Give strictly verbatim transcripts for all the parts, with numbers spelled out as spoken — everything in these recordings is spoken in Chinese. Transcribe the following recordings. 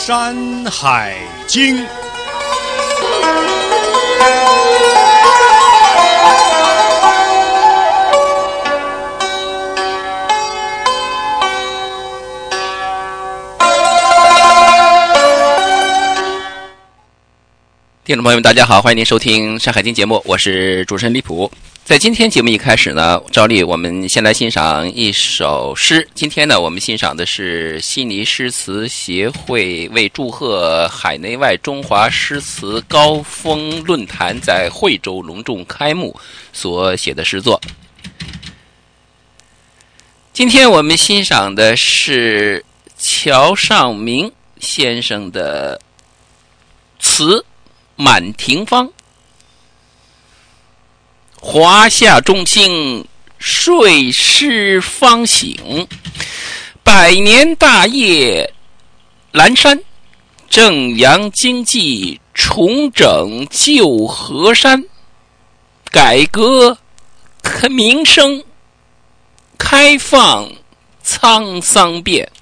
山海经》。 听众朋友们大家好，欢迎您收听山海经节目，我是主持人李普。在今天节目一开始呢，照例我们先来欣赏一首诗。今天呢，我们欣赏的是悉尼诗词协会为祝贺海内外中华诗词高峰论坛在惠州隆重开幕所写的诗作。今天我们欣赏的是乔尚明先生的词满庭芳。华夏中兴，睡狮方醒，百年大业阑珊，正阳经济重整旧河山，改革民生，开放沧桑变，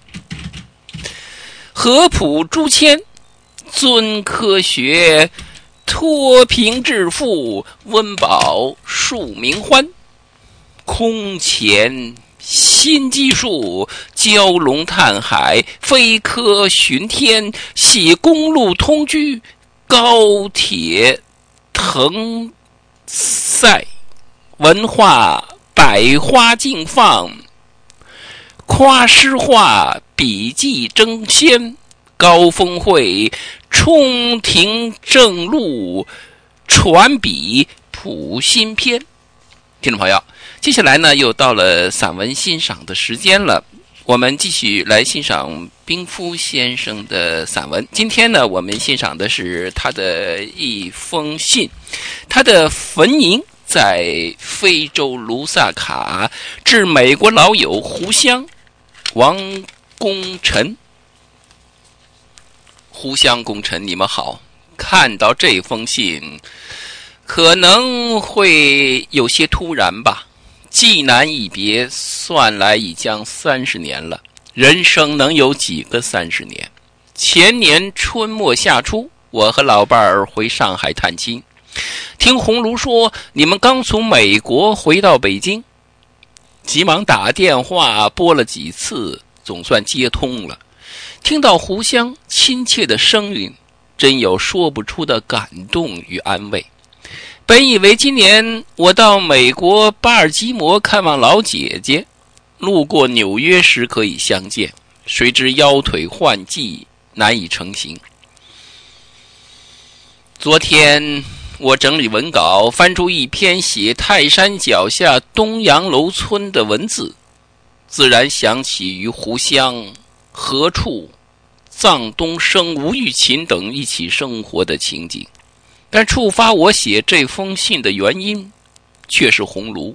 合朴诸谦，尊科学，脱贫致富，温饱庶民欢，空前新技术，蛟龙探海，飞科巡天，系公路通衢，高铁腾塞，文化百花竞放，夸诗画，笔记争先，高峰会，冲庭正路，传笔谱新篇。听众朋友，接下来呢又到了散文欣赏的时间了，我们继续来欣赏冰夫先生的散文。今天呢我们欣赏的是他的一封信，他的坟茔在非洲卢萨卡，致美国老友胡湘、王功臣。胡湘、功臣，你们好。看到这封信可能会有些突然吧，既难一别，算来已将三十年了，人生能有几个三十年？前年春末夏初，我和老伴儿回上海探亲，听鸿儒说你们刚从美国回到北京，急忙打电话拨了几次，总算接通了。听到胡湘亲切的声音，真有说不出的感动与安慰。本以为今年我到美国巴尔的摩看望老姐姐，路过纽约时可以相见，谁知腰腿患疾，难以成行。昨天我整理文稿，翻出一篇写泰山脚下东洋楼村的文字，自然想起与胡湘、何处、臧东升、吴玉琴等一起生活的情景，但触发我写这封信的原因却是鸿儒。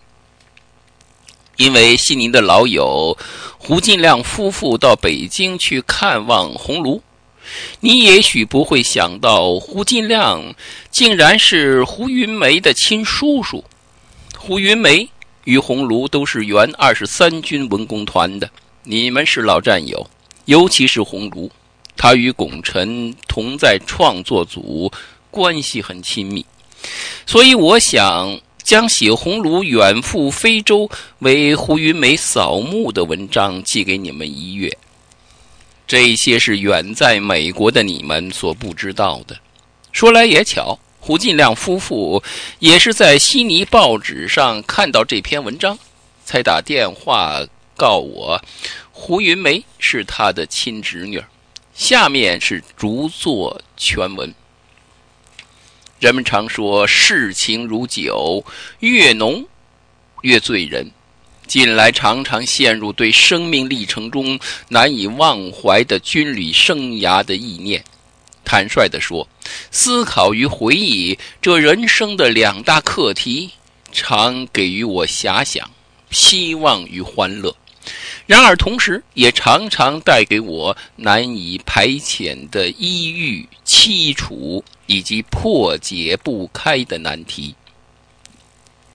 因为悉尼的老友胡进亮夫妇到北京去看望鸿儒，你也许不会想到胡进亮竟然是胡云梅的亲叔叔。胡云梅与鸿儒都是原二十三军文工团的，你们是老战友，尤其是鸿儒，他与功臣同在创作组，关系很亲密，所以我想将写鸿儒远赴非洲为胡云梅扫墓的文章寄给你们一阅。这些是远在美国的你们所不知道的。说来也巧，胡进亮夫妇也是在悉尼报纸上看到这篇文章，才打电话告我胡云梅是他的亲侄女。下面是逐作全文。人们常说世情如酒，越浓越醉人。近来常常陷入对生命历程中难以忘怀的军旅生涯的意念。坦率地说，思考与回忆这人生的两大课题，常给予我遐想、希望与欢乐，然而同时也常常带给我难以排遣的抑郁、凄楚以及破解不开的难题。